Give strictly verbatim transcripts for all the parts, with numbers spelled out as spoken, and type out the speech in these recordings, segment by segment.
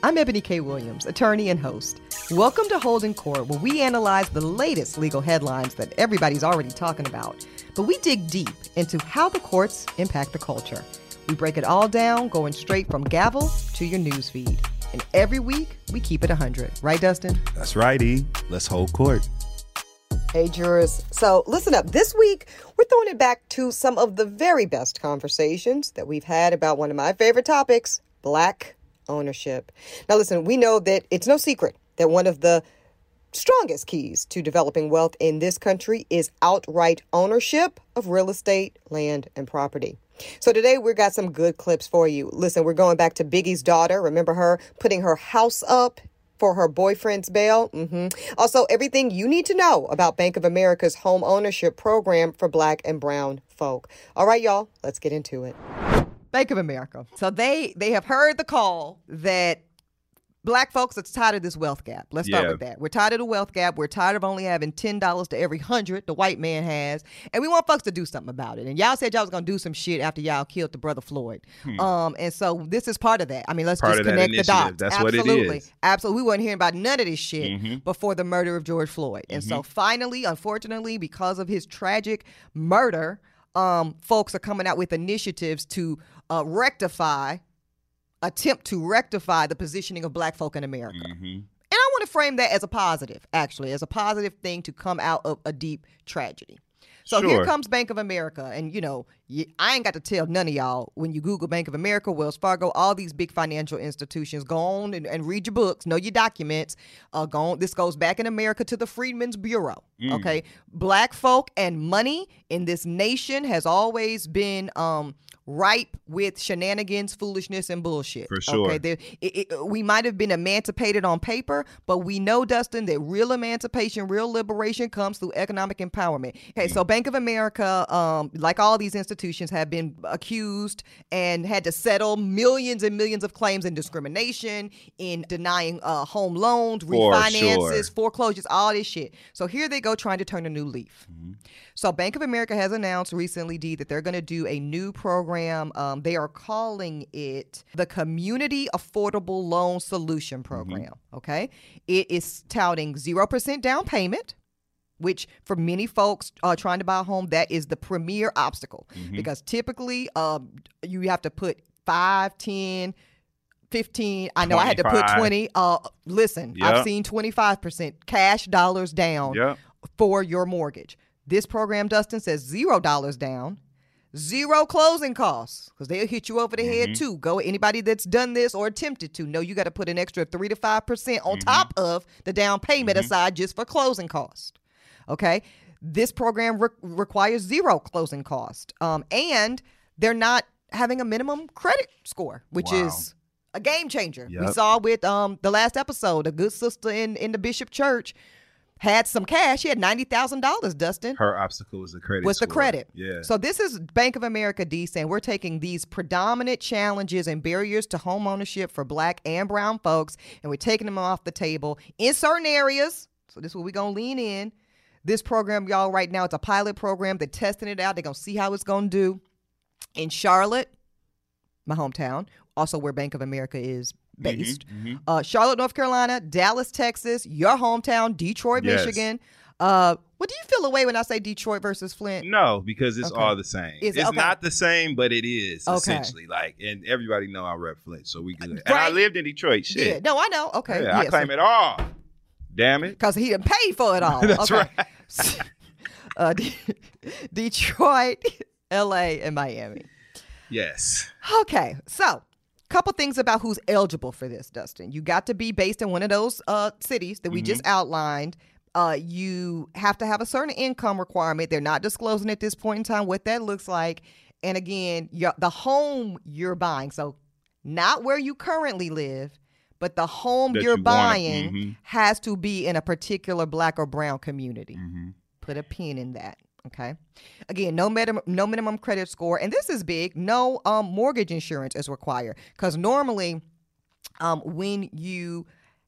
I'm Ebony K. Williams, attorney and host. Welcome to Holding Court, where we analyze the latest legal headlines that everybody's already talking about. But we dig deep into how the courts impact the culture. We break it all down, going straight from gavel to your newsfeed. And every week, we keep it one hundred. Right, Dustin? That's right, E. Let's hold court. Hey, jurors. So listen up. This week, we're throwing it back to some of the very best conversations that we've had about one of my favorite topics, Black ownership. Now, listen, we know that it's no secret that one of the strongest keys to developing wealth in this country is outright ownership of real estate, land, and property. So today we've got some good clips for you. Listen, we're going back to Biggie's daughter. Remember her putting her house up for her boyfriend's bail? Mm-hmm. Also, everything you need to know about Bank of America's home ownership program for Black and brown folk. All right, y'all, let's get into it. Bank of America. So they they have heard the call that Black folks are tired of this wealth gap. Let's start Yeah. with that. We're tired of the wealth gap. We're tired of only having ten dollars to every hundred the white man has. And we want folks to do something about it. And y'all said y'all was going to do some shit after y'all killed the brother Floyd. Hmm. Um, and so this is part of that. I mean, let's Part just of that connect the initiative. dots. That's what it Absolutely. is. Absolutely. We weren't hearing about none of this shit Mm-hmm. before the murder of George Floyd. And Mm-hmm. so finally, unfortunately, because of his tragic murder, um, folks are coming out with initiatives to uh, rectify attempt to rectify the positioning of Black folk in America. Mm-hmm. And I want to frame that as a positive, actually, as a positive thing to come out of a deep tragedy. So Sure. here comes Bank of America. And, you know, y- I ain't got to tell none of y'all, when you Google Bank of America, Wells Fargo, all these big financial institutions, go on and, and read your books, know your documents. Uh, go on. This goes back in America to the Freedmen's Bureau. Mm. Okay. Black folk and money in this nation has always been um, ripe with shenanigans, foolishness, and bullshit. For sure. Okay. There, it, it, we might have been emancipated on paper, but we know, Dustin, that real emancipation, real liberation comes through economic empowerment. Okay, so Bank of America, um, like all these institutions, have been accused and had to settle millions and millions of claims in discrimination, in denying uh, home loans, For refinances, sure. foreclosures, all this shit. So here they go trying to turn a new leaf. Mm-hmm. So Bank of America has announced recently, D, that they're going to do a new program. Um, they are calling it the Community Affordable Loan Solution Program. Mm-hmm. Okay. It is touting zero percent down payment, which for many folks uh, trying to buy a home, that is the premier obstacle. Mm-hmm. Because typically um, you have to put five, ten, fifteen. I know I had to put twenty. Uh, listen, Yep. I've seen twenty-five percent cash dollars down Yep. for your mortgage. This program, Dustin, says zero dollars down, zero closing costs, because they'll hit you over the Mm-hmm. head too. Go anybody that's done this or attempted to know you got to put an extra three to five percent on Mm-hmm. top of the down payment Mm-hmm. aside just for closing costs. Okay, this program re- requires zero closing cost, um, and they're not having a minimum credit score, which Wow. is a game changer. We Yep. saw with um, the last episode, a good sister in in the Bishop Church had some cash. She had ninety thousand dollars, Dustin. Her obstacle was the credit Was the score. credit. Yeah. So this is Bank of America, D, saying we're taking these predominant challenges and barriers to home ownership for Black and brown folks, and we're taking them off the table in certain areas. So this is where we're going to lean in. This program, y'all, right now, it's a pilot program. They're testing it out. They're going to see how it's going to do. In Charlotte, my hometown, also where Bank of America is based. Mm-hmm, mm-hmm. Uh, Charlotte, North Carolina, Dallas, Texas, your hometown, Detroit, Yes. Michigan. Uh, what do you feel away when I say Detroit versus Flint? No, because it's Okay. all the same. Is it? It's Okay. not the same, but it is Okay. essentially. Like, and everybody know I rep Flint, so we good. And I Right. lived in Detroit. Shit. Yeah, no, I know. Okay, Yeah, I claim it all. Damn it. because he didn't pay for it all. That's okay. right. uh, D- Detroit, L A, and Miami. Yes. Okay, so couple things about who's eligible for this, Dustin. You got to be based in one of those uh, cities that we Mm-hmm. just outlined. Uh, you have to have a certain income requirement. They're not disclosing at this point in time what that looks like. And again, your, the home you're buying, so not where you currently live, but the home That you're you wanna- buying mhm. has to be in a particular Black or brown community. Mm-hmm. Put a pin in that. Okay. Again, no minimum, no minimum credit score, and this is big. No um, mortgage insurance is required, because normally, um, when you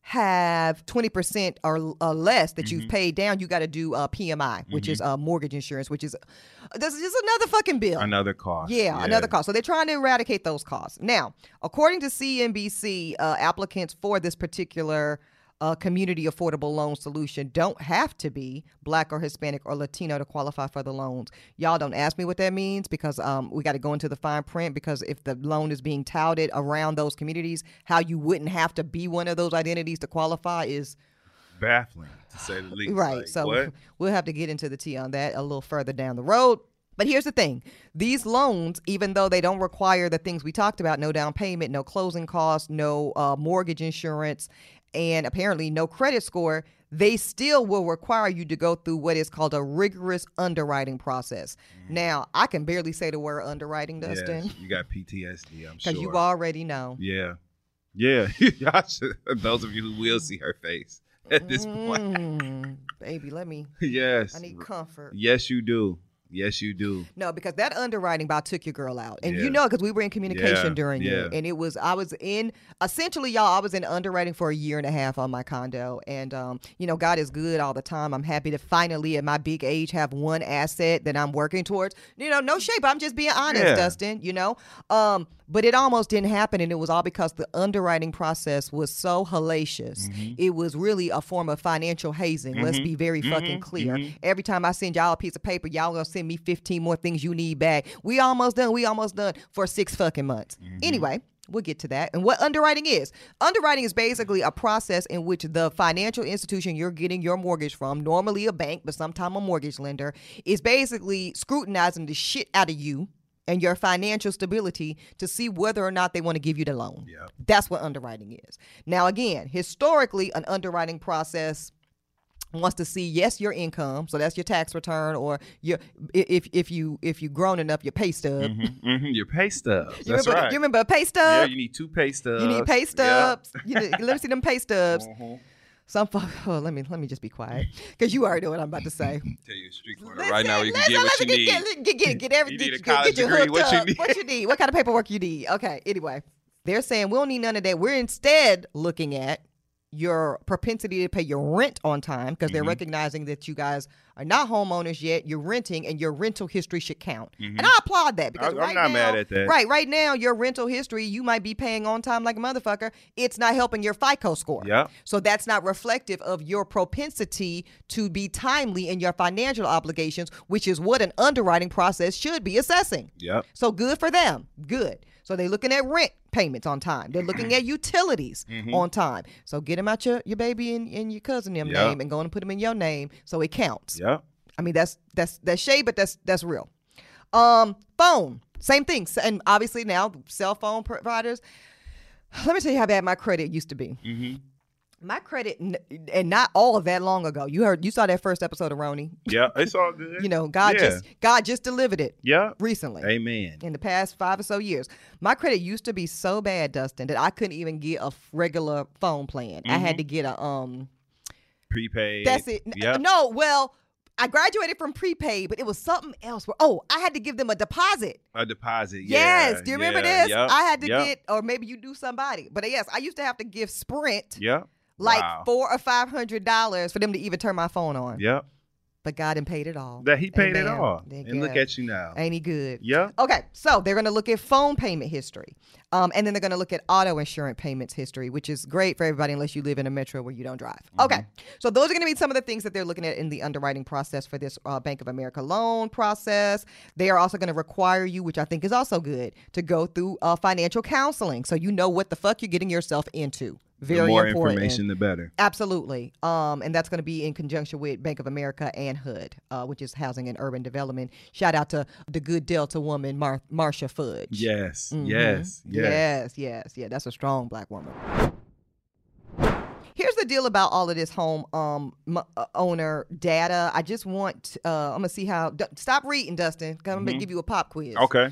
have twenty percent or uh, less that Mm-hmm. you've paid down, you got to do uh, P M I, which is uh, mortgage insurance, which is this is just another fucking bill. Another cost. Yeah, another cost. So they're trying to eradicate those costs. Now, according to C N B C, uh, applicants for this particular uh, community affordable loan solution don't have to be Black or Hispanic or Latino to qualify for the loans. Y'all don't ask me what that means because um, we got to go into the fine print, because if the loan is being touted around those communities, how you wouldn't have to be one of those identities to qualify is Baffling, to say the least. right. Like, so what? we'll have to get into the tea on that a little further down the road. But here's the thing. These loans, even though they don't require the things we talked about, no down payment, no closing costs, no uh, mortgage insurance, and apparently no credit score, they still will require you to go through what is called a rigorous underwriting process. Mm. Now, I can barely say the word underwriting, Dustin. Yes, you got P T S D, I'm sure. Because you already know. Yeah. Yeah. Y'all should, those of you who will see her face at this point. Mm, baby, let me. Yes. I need comfort. Yes, you do. Yes, you do. No, because that underwriting about took your girl out. And Yeah. you know, because we were in communication Yeah, during yeah. it. And it was, I was in, essentially, y'all, I was in underwriting for a year and a half on my condo. And, um, you know, God is good all the time. I'm happy to finally, at my big age, have one asset that I'm working towards. You know, no shape. I'm just being honest, Yeah. Dustin, you know. Um, but it almost didn't happen. And it was all because the underwriting process was so hellacious. Mm-hmm. It was really a form of financial hazing. Let's be very fucking clear. Every time I send y'all a piece of paper, y'all gonna send me fifteen more things you need back. We almost done. We almost done for six fucking months. Anyway, we'll get to that. And what underwriting is. Underwriting is basically a process in which the financial institution you're getting your mortgage from, normally a bank, but sometimes a mortgage lender, is basically scrutinizing the shit out of you and your financial stability to see whether or not they want to give you the loan. Yep. That's what underwriting is. Now, again, historically, an underwriting process wants to see, yes, your income, so that's your tax return, or your if if you if you grown enough, your pay stub. Mm-hmm, mm-hmm. Your pay stubs. You That's remember, right. You remember a pay stub? Yeah, you need two pay stubs. You need pay Yeah. stubs. You need, let me see them pay stubs. Mhm. Some fo- oh, let me let me just be quiet, because you already know what I'm about to say. Tell you a street corner right now where you can Listen, get what listen, you need. Get, get, get, get everything. You need a get, college get your degree, hooked what you up. need. What you need. What kind of paperwork you need. Okay, anyway. They're saying we don't need none of that. We're instead looking at your propensity to pay your rent on time, because they're Mm-hmm. recognizing that you guys are not homeowners yet. You're renting, and your rental history should count. Mm-hmm. And I applaud that, because I- I'm right not now, mad at that. right, right now, your rental history, you might be paying on time like a motherfucker. It's not helping your FICO score. Yep. So that's not reflective of your propensity to be timely in your financial obligations, which is what an underwriting process should be assessing. Yep. So good for them. Good. So they're looking at rent payments on time. They're looking at utilities on time. So get them out your, your baby and, and your cousin them Yep. name and go and put them in your name so it counts. Yep. I mean, that's that's that's shade, but that's that's real. Um, phone, same thing. S- And obviously now cell phone providers. Let me tell you how bad my credit used to be. Mm-hmm. My credit, n- and not all of that long ago. You heard, you saw that first episode of Roni. Yeah, it's all good. You know, God Yeah. just God just delivered it Yeah. recently. Amen. In the past five or so years, my credit used to be so bad, Dustin, that I couldn't even get a f- regular phone plan. I had to get a um. Prepaid. That's it. N- Yep. No, well, I graduated from prepaid, but it was something else. Where oh, I had to give them a deposit. A deposit. Yes, Yeah. do you remember yeah, this? Yep. I had to yep. get, or maybe you do somebody, but yes, I used to have to give Sprint Yep. like Wow. four or five hundred dollars for them to even turn my phone on. Yep. But God and paid it all. That he paid it Amen. all. Thank And look God. at you now. Ain't he good? Yep. Okay, so they're going to look at phone payment history. Um, and then they're going to look at auto insurance payments history, which is great for everybody unless you live in a metro where you don't drive. Mm-hmm. Okay, so those are going to be some of the things that they're looking at in the underwriting process for this uh, Bank of America loan process. They are also going to require you, which I think is also good, to go through uh, financial counseling so you know what the fuck you're getting yourself into. Very the more important. information, the better. Absolutely. Um, and that's going to be in conjunction with Bank of America and H U D, uh, which is Housing and Urban Development. Shout out to the good Delta woman, Mar- Marsha Fudge. Yes. Mhm. Yes. Yes. Yes, yes, yeah. That's a strong black woman. Here's the deal about all of this home um m- uh, owner data. I just want, uh, I'm going to see how, d- stop reading, Dustin. 'Cause I'm going to give you a pop quiz. Okay.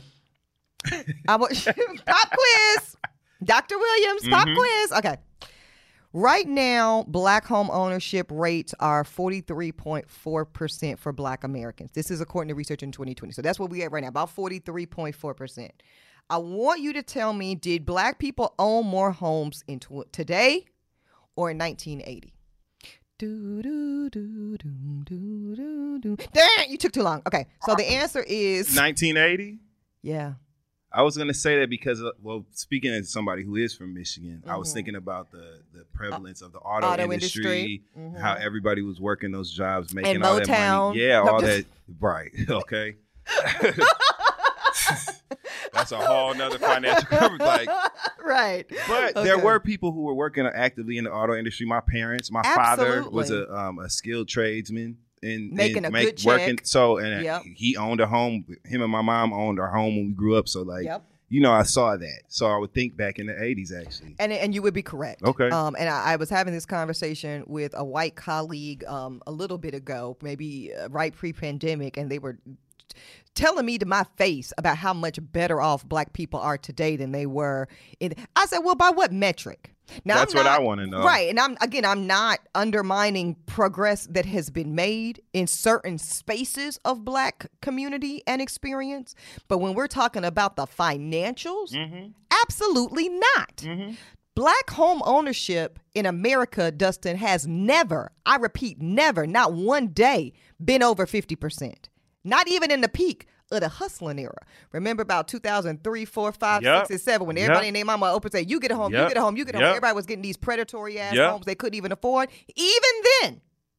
I want pop quiz. Doctor Williams, pop Mhm. quiz. Okay. Right now, black home ownership rates are forty-three point four percent for black Americans. This is according to research in twenty twenty. So that's what we at right now, about forty-three point four percent. I want you to tell me, did black people own more homes in tw- today or in nineteen eighty? Do, do, do, do, do, do, do. Damn, you took too long. Okay, so the answer is nineteen eighty. Yeah. I was going to say that because, uh, well, speaking as somebody who is from Michigan, mm-hmm. I was thinking about the, the prevalence uh, of the auto, auto industry, industry. Mm-hmm. how everybody was working those jobs, making and all Motown. that money. Yeah, all that. Right. Okay. That's a whole nother financial coverage. Like, right. But okay. there were people who were working actively in the auto industry. My parents, my Absolutely. father was a um, a skilled tradesman. And making and a make, good check. Working, so, and yep. he owned a home. Him and my mom owned our home when we grew up. So, like, yep. you know, I saw that. So I would think back in the eighties, actually. And and you would be correct. Okay. Um, and I, I was having this conversation with a white colleague um, a little bit ago, maybe uh, right pre-pandemic, and they were telling me to my face about how much better off black people are today than they were. In, I said, well, by what metric? Now, That's not, what I want to know. Right. And I'm again, I'm not undermining progress that has been made in certain spaces of black community and experience. But when we're talking about the financials, mm-hmm. absolutely not. Mm-hmm. Black home ownership in America, Dustin, has never, I repeat, never, not one day, been over fifty percent. Not even in the peak of the hustling era. Remember about two thousand three, four, five, yep. six, and seven, when everybody yep. and their mama open say, you get a home, yep. you get a home, you get a yep. home. Everybody was getting these predatory ass yep. homes they couldn't even afford. Even then,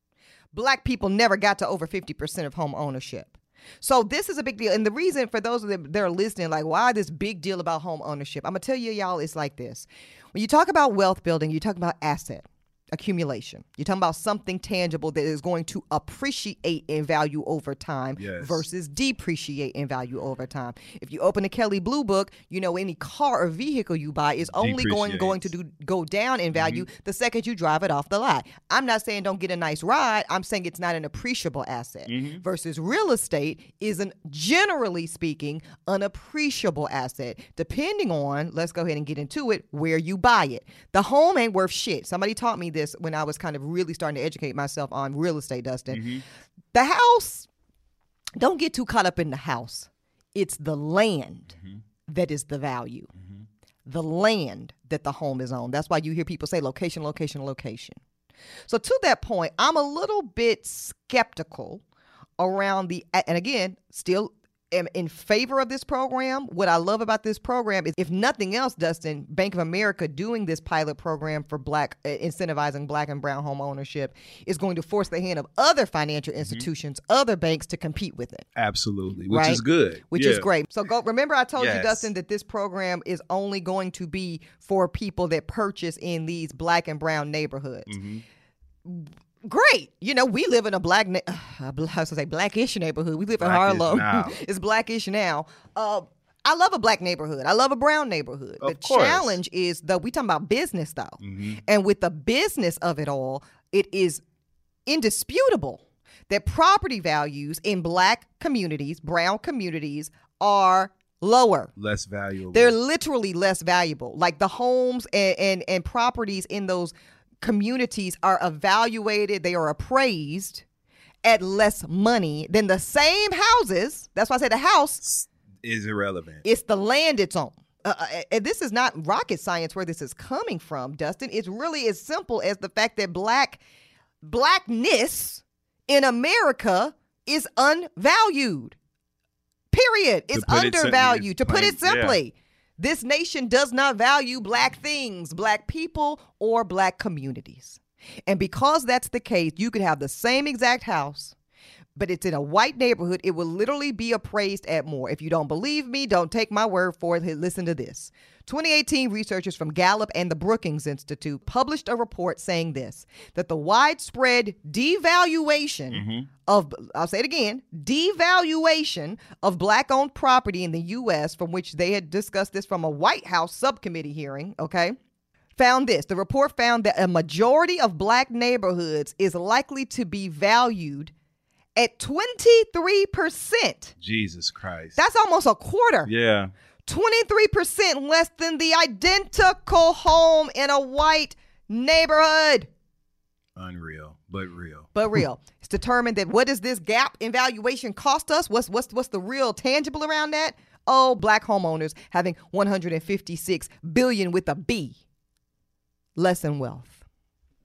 black people never got to over fifty percent of home ownership. So this is a big deal. And the reason for those that are listening, like, why this big deal about home ownership? I'm going to tell you, y'all, it's like this. When you talk about wealth building, you talk about asset accumulation. You're talking about something tangible that is going to appreciate in value over time yes. versus depreciate in value over time. If you open the Kelley Blue Book, you know any car or vehicle you buy is only going going to do go down in value mm-hmm. the second you drive it off the lot. I'm not saying don't get a nice ride. I'm saying it's not an appreciable asset. Mm-hmm. Versus real estate is an, generally speaking, an appreciable asset, depending on, let's go ahead and get into it, where you buy it. The home ain't worth shit. Somebody taught me this when I was kind of really starting to educate myself on real estate, Dustin. Mm-hmm. The house, don't get too caught up in the house. It's the land mm-hmm. that is the value. Mm-hmm. The land that the home is on. That's why you hear people say location, location, location. So to that point, I'm a little bit skeptical around the, and again, still am in favor of this program. What I love about this program is, if nothing else, Dustin, Bank of America doing this pilot program for black, uh, incentivizing black and brown home ownership is going to force the hand of other financial institutions, mm-hmm. other banks to compete with it. Absolutely, which right? is good. Which yeah. is great. So go. Remember I told yes. you, Dustin, that this program is only going to be for people that purchase in these black and brown neighborhoods. Mm-hmm. Great. You know, we live in a black, na- I was going to say blackish neighborhood. We live in Harlem. It's blackish now. Uh, I love a black neighborhood. I love a brown neighborhood. Of the course. challenge is, though, we talking about business, though. Mm-hmm. And with the business of it all, it is indisputable that property values in black communities, brown communities, are lower. Less valuable. They're literally less valuable. Like the homes and, and, and properties in those communities are evaluated, they are appraised at less money than the same houses. That's why I said the house is irrelevant. It's the land it's on. Uh, and this is not rocket science where this is coming from, Dustin. It's really as simple as the fact that black blackness in America is unvalued. Period. It's undervalued. To put it simply. Yeah. This nation does not value black things, black people, or black communities. And because that's the case, you could have the same exact house, but it's in a white neighborhood. It will literally be appraised at more. If you don't believe me, don't take my word for it. Listen to this. twenty eighteen researchers from Gallup and the Brookings Institute published a report saying this, that the widespread devaluation mm-hmm. of, I'll say it again, devaluation of black-owned property in the U S, from which they had discussed this from a White House subcommittee hearing, okay, found this. The report found that a majority of black neighborhoods is likely to be valued at twenty-three percent. Jesus Christ. That's almost a quarter. Yeah. twenty-three percent less than the identical home in a white neighborhood. Unreal, but real. But real. It's determined that what does this gap in valuation cost us? What's what's what's the real tangible around that? Oh, black homeowners having one hundred fifty-six billion with a B less in wealth.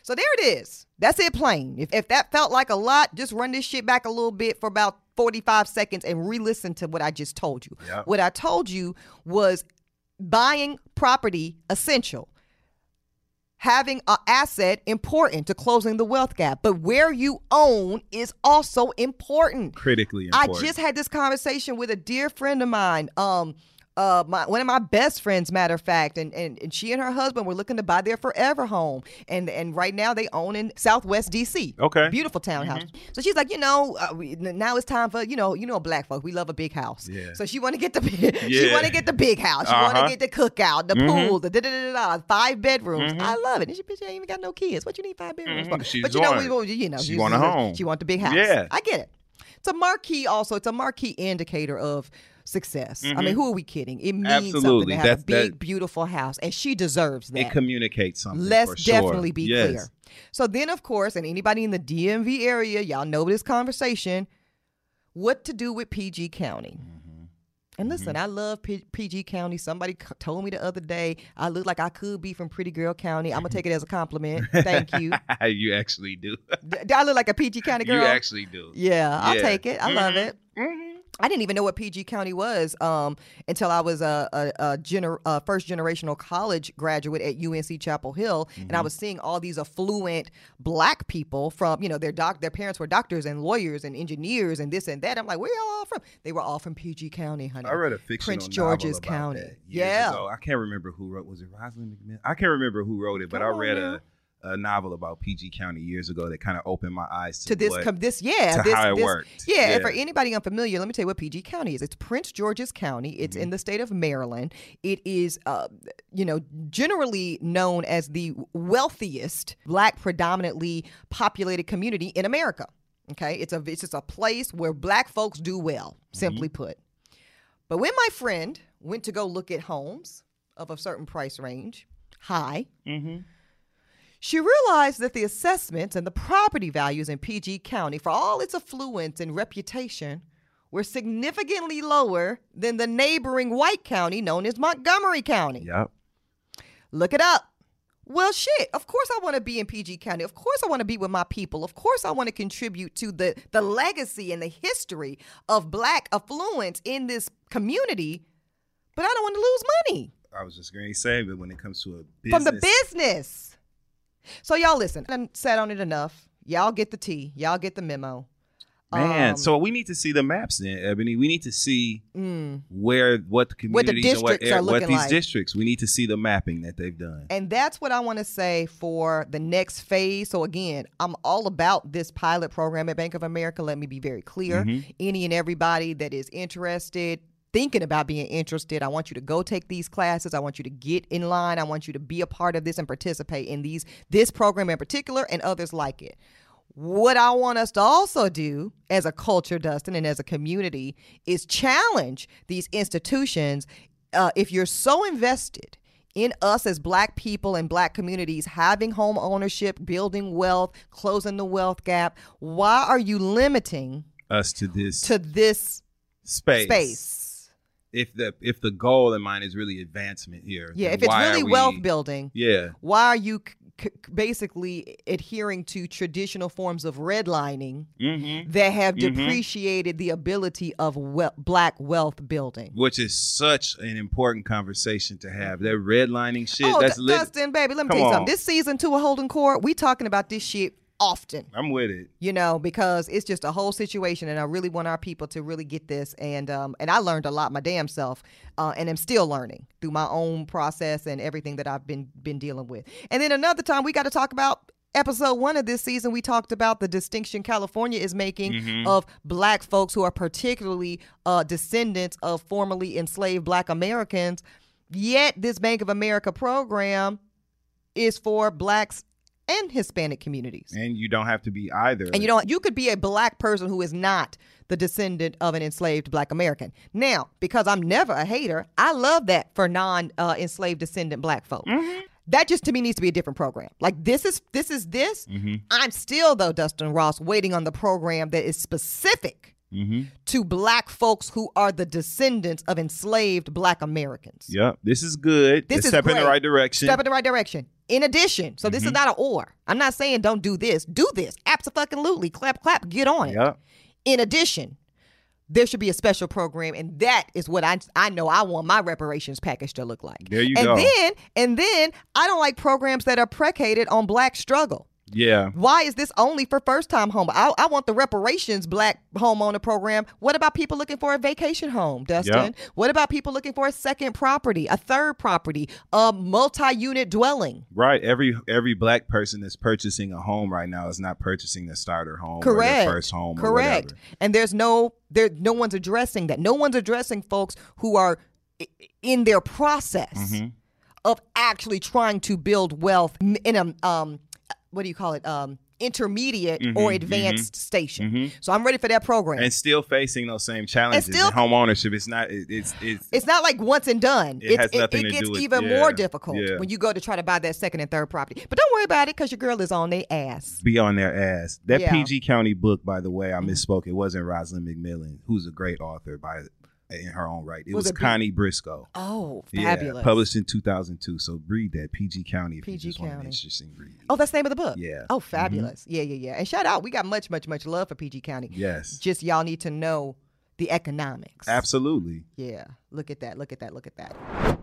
So there it is. That's it plain. If, if that felt like a lot, just run this shit back a little bit for about forty-five seconds and re-listen to what I just told you. Yep. What I told you was buying property essential. Having an asset important to closing the wealth gap. But where you own is also important. Critically important. I just had this conversation with a dear friend of mine. Um, Uh, my, one of my best friends, matter of fact, and, and, and she and her husband were looking to buy their forever home. And and right now they own in Southwest D C. Okay. Beautiful townhouse. Mm-hmm. So she's like, you know, uh, we, now it's time for, you know, you know, black folk, we love a big house. Yeah. So she want to get the yeah. she Yeah. want to get the big house. She Uh-huh. want to get the cookout, the Mhm. pool, the da da da da, five bedrooms. Mhm. I love it. And she bitch ain't even got no kids. What you need five bedrooms Mhm. for? She's But you know, going. we, you know, She want a home. She want the big house. Yeah. I get it. It's a marquee also. It's a marquee indicator of success. Mm-hmm. I mean, who are we kidding? It means Absolutely. something to have That's, a big, that, beautiful house, and she deserves that. It communicates something. Let's for sure. definitely be yes. clear. So then, of course, and anybody in the D M V area, y'all know this conversation, what to do with P G County. Mm-hmm. And listen, mm-hmm. I love P- PG County. Somebody c- told me the other day, I look like I could be from Pretty Girl County. I'm going to take it as a compliment. Thank you. You actually do. Do I look like a P G County girl? You actually do. Yeah, I'll yeah. take it. I mm-hmm. love it. Mm-hmm. I didn't even know what P G County was um, until I was a, a, a, gener- a first generational college graduate at U N C Chapel Hill, mm-hmm. and I was seeing all these affluent black people from, you know, their doc, their parents were doctors and lawyers and engineers and this and that. I'm like, where y'all all from? They were all from P G County, honey. I read a fictional Prince George's novel about County. That years Yeah, ago. I can't remember who wrote. Was it Rosalind McMillan? I can't remember who wrote it, but Come I read on, a. a novel about P G County years ago that kind of opened my eyes to, to this, what, com- this, yeah, to this, how it this, worked. Yeah, yeah, and for anybody unfamiliar, let me tell you what P G County is. It's Prince George's County. It's mm-hmm. in the state of Maryland. It is, uh, you know, generally known as the wealthiest black, predominantly populated community in America. Okay, it's a it's just a place where black folks do well, simply mm-hmm. put. But when my friend went to go look at homes of a certain price range, high. Mm-hmm. She realized that the assessments and the property values in P G County, for all its affluence and reputation, were significantly lower than the neighboring white county known as Montgomery County. Yep. Look it up. Well, shit, of course I want to be in P G County. Of course I want to be with my people. Of course I want to contribute to the, the legacy and the history of black affluence in this community, but I don't want to lose money. I was just going to say, but when it comes to a business. From the business. So y'all listen, I sat on it enough. Y'all get the tea. Y'all get the memo. Man, um, so we need to see the maps then, Ebony. We need to see mm, where, what the communities what the districts and what, are looking what these like. districts. We need to see the mapping that they've done. And that's what I want to say for the next phase. So again, I'm all about this pilot program at Bank of America. Let me be very clear. Mm-hmm. Any and everybody that is interested, thinking about being interested, I want you to go take these classes. I want you to get in line. I want you to be a part of this and participate in these this program in particular and others like it. What I want us to also do as a culture, Dustin, and as a community is challenge these institutions. Uh, if you're so invested in us as black people and black communities having home ownership, building wealth, closing the wealth gap, why are you limiting us to this to this space? space? If the if the goal in mind is really advancement here, yeah. If it's really we, wealth building, yeah. Why are you c- c- basically adhering to traditional forms of redlining mm-hmm. that have mm-hmm. depreciated the ability of we- black wealth building? Which is such an important conversation to have. That redlining shit. Oh, that's D- lit- Dustin, baby, let me Come tell you on. something. This season two of Holding Court, we talking about this shit often. I'm with it. You know, because it's just a whole situation, and I really want our people to really get this. And um, and I learned a lot my damn self, uh, and I'm still learning through my own process and everything that I've been been dealing with. And then another time we got to talk about episode one of this season. We talked about the distinction California is making mm-hmm. of black folks who are particularly uh, descendants of formerly enslaved black Americans. Yet this Bank of America program is for blacks and Hispanic communities. And you don't have to be either. And you don't, you could be a black person who is not the descendant of an enslaved black American. Now, because I'm never a hater, I love that for non-enslaved uh, descendant black folk. Mm-hmm. That just to me needs to be a different program. Like this is this is this. Mm-hmm. I'm still though, Dustin Ross, waiting on the program that is specific mm-hmm. to black folks who are the descendants of enslaved black Americans. Yep. This is good. This it's is step great. in the right direction. Step in the right direction. In addition, so this mm-hmm. is not an or. I'm not saying don't do this. Do this. Abso-fucking-lutely. Clap, clap. Get on it. Yep. In addition, there should be a special program, and that is what I I know I want my reparations package to look like. There you and go. Then, and then I don't like programs that are predicated on black struggle. Yeah. Why is this only for first-time home? I, I want the reparations black homeowner program. What about people looking for a vacation home, Dustin? Yep. What about people looking for a second property, a third property, a multi-unit dwelling? Right. Every every black person that's purchasing a home right now is not purchasing a starter home Correct. or their first home. Correct. Or whatever. And there's no there no one's addressing that. No one's addressing folks who are i- in their process Mm-hmm. of actually trying to build wealth in a um what do you call it? Um intermediate Mm-hmm, or advanced mm-hmm, station. mm-hmm. So I'm ready for that program. And still facing those same challenges still- in home ownership. It's not. It, it's it's It's not like once and done. It has It's- nothing it, to gets do with- even yeah, more difficult yeah. when you go to try to buy that second and third property. But don't worry about it because your girl is on their ass. be on their ass. That Yeah. P G County book, by the way, I misspoke. It wasn't Rosalind McMillan, who's a great author by in her own right. It Was was, it B- Connie Briscoe. Oh, Yeah, fabulous. published in two thousand two. So read that P G County if P G you just want an County. interesting read. Oh, that's the name of the book? Yeah. Oh, fabulous. Yeah, yeah, yeah. And shout out. We got much, much, much love for P G County. Yes. Just y'all need to know the economics. Absolutely. Yeah. Look at that. Look at that. Look at that.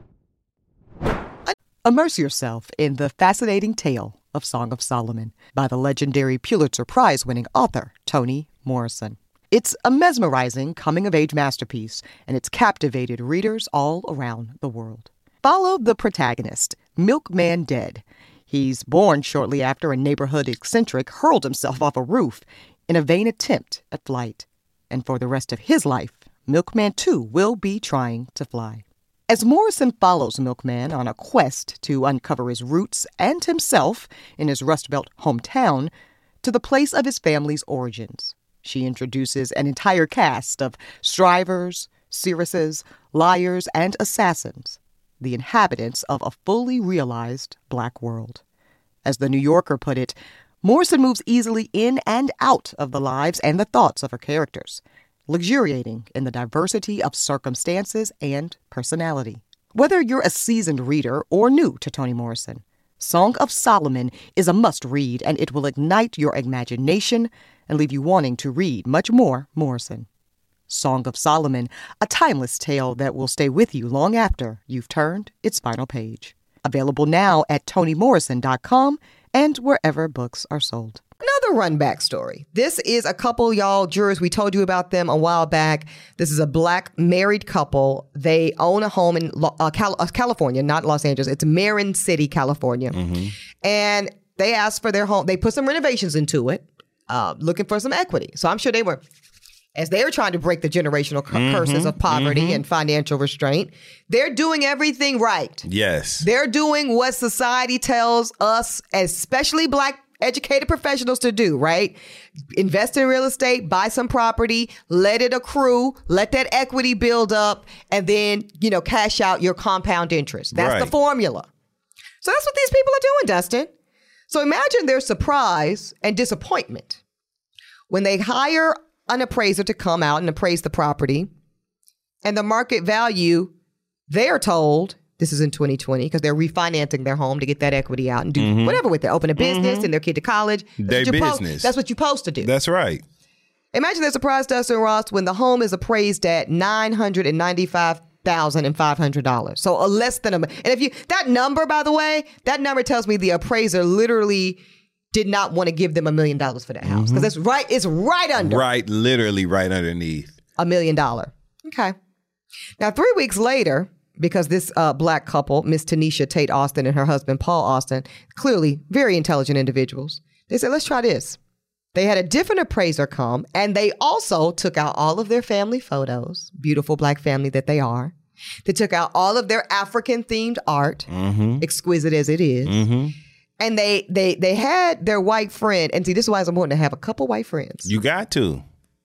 Immerse yourself in the fascinating tale of Song of Solomon by the legendary Pulitzer Prize-winning author Toni Morrison. It's a mesmerizing coming-of-age masterpiece, and it's captivated readers all around the world. Follow the protagonist, Milkman Dead. He's born shortly after a neighborhood eccentric hurled himself off a roof in a vain attempt at flight. And for the rest of his life, Milkman too will be trying to fly. As Morrison follows Milkman on a quest to uncover his roots and himself in his Rust Belt hometown to the place of his family's origins, she introduces an entire cast of strivers, seeresses, liars, and assassins, the inhabitants of a fully realized black world. As the New Yorker put it, Morrison moves easily in and out of the lives and the thoughts of her characters, luxuriating in the diversity of circumstances and personality. Whether you're a seasoned reader or new to Toni Morrison, Song of Solomon is a must-read, and it will ignite your imagination and leave you wanting to read much more Morrison. Song of Solomon, a timeless tale that will stay with you long after you've turned its final page. Available now at toni morrison dot com and wherever books are sold. Another run back story. This is a couple, y'all, jurors. We told you about them a while back. This is a black married couple. They own a home in uh, Cal- uh, California, not Los Angeles. It's Marin City, California. Mm-hmm. And they asked for their home. They put some renovations into it, uh, looking for some equity. So I'm sure they were, as they were trying to break the generational cu- mm-hmm. curses of poverty mm-hmm. and financial restraint, they're doing everything right. Yes. They're doing what society tells us, especially black educated professionals, to do, right? Invest in real estate, buy some property, let it accrue, let that equity build up, and then, you know, cash out your compound interest. That's right. the formula. So that's what these people are doing, Dustin. So imagine their surprise and disappointment when they hire an appraiser to come out and appraise the property, and the market value, they're told, this is in twenty twenty, because they're refinancing their home to get that equity out and do mm-hmm. whatever with it. Open a business, mm-hmm. send their kid to college. Their business. Po- that's what you're supposed to do. That's right. Imagine their surprise, Dustin Ross, when the home is appraised at nine hundred ninety-five thousand five hundred dollars. So a less than a... And if you... That number, by the way, that number tells me the appraiser literally did not want to give them a million dollars for that house. Because mm-hmm. it's right, it's right under. Right, literally right underneath. A million dollar. Okay. Now, three weeks later, because this uh, black couple, Miss Tanisha Tate Austin and her husband, Paul Austin, clearly very intelligent individuals, they said, let's try this. They had a different appraiser come, and they also took out all of their family photos, beautiful black family that they are. They took out all of their African-themed art, mm-hmm. exquisite as it is. Mm-hmm. And they they they had their white friend, and see, this is why it's important to have a couple white friends. You got to.